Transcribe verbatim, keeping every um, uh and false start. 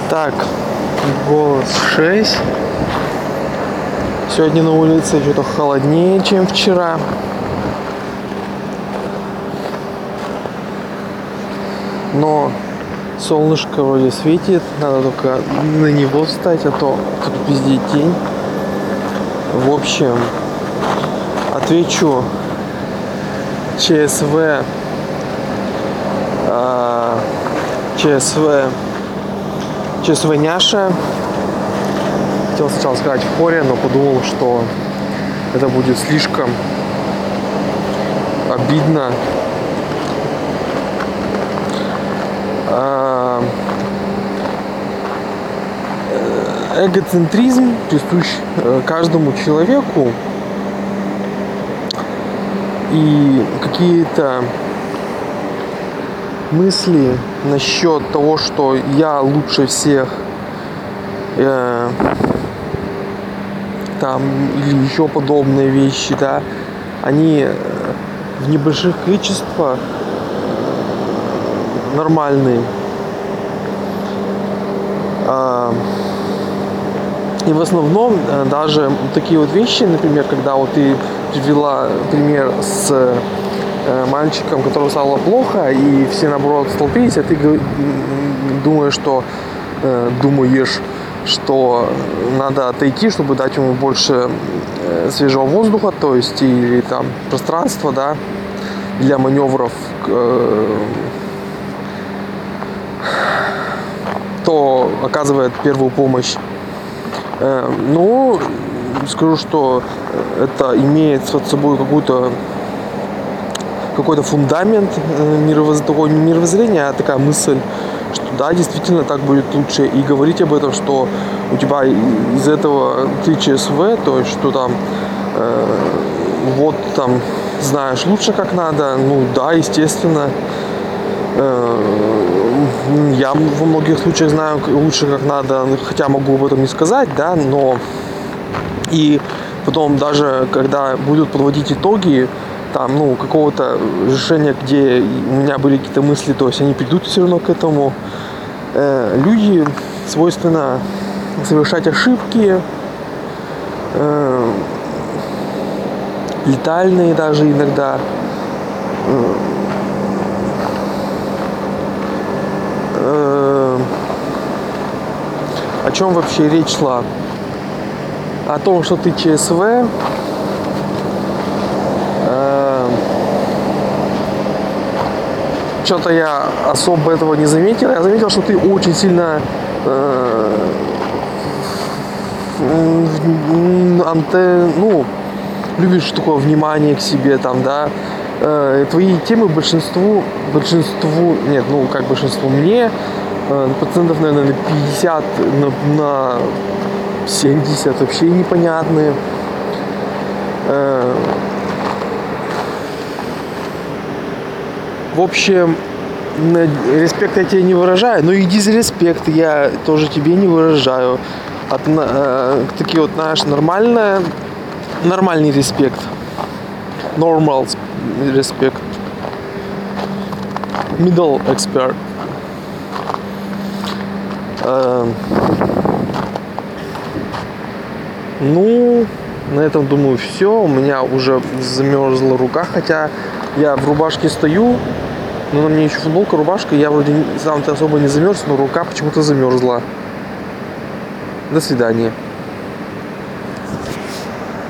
Так, голос шесть. Сегодня на улице что-то холоднее, чем вчера. Но солнышко вроде светит, надо только на него встать, а то тут везде тень. В общем, отвечу ЧСВ, э, ЧСВ, ЧСВ Няша. Хотел сначала сказать в хоре, но подумал, что это будет слишком обидно. Эгоцентризм присущ каждому человеку, и какие-то мысли насчет того, что я лучше всех, э, там, или еще подобные вещи, да, они в небольших количествах нормальные. И в основном даже такие вот вещи, например, когда вот ты привела пример с мальчиком, которому стало плохо, и все наоборот столпились, а ты думаешь, что думаешь, что надо отойти, чтобы дать ему больше свежего воздуха, то есть или там пространства, да, для маневров, то оказывает первую помощь. Ну, скажу, что это имеет под собой какую-то какой-то фундамент мировоз... такого не мировоззрения, а такая мысль, что да, действительно так будет лучше. И говорить об этом, что у тебя из этого ты ЧСВ, то есть что там э, вот там знаешь лучше как надо, ну да, естественно. Я во многих случаях знаю лучше как надо, хотя могу об этом не сказать, да, но и потом даже когда будут подводить итоги там, ну, какого-то решения, где у меня были какие-то мысли, то есть они придут все равно к этому. Э, люди свойственно совершать ошибки, э, летальные даже иногда. О чем вообще речь шла? О том, что ты ЧСВ. Э, что-то я особо этого не заметил. Я заметил, что ты очень сильно э, анте, ну, любишь такое внимание к себе, там, да. Э, твои темы большинству, большинству, нет, ну как большинству, мне процентов, наверное, на пятьдесят, на, на семьдесят вообще непонятные. В общем, респект я тебе не выражаю, но и дизреспект я тоже тебе не выражаю. От, э, такие вот, знаешь, нормальная, нормальный респект. Normal респект. Middle expert. Ну, на этом, думаю, все. У меня уже замерзла рука, хотя я в рубашке стою, но на мне еще футболка, рубашка, я вроде сам-то особо не замерз, но рука почему-то замерзла. До свидания.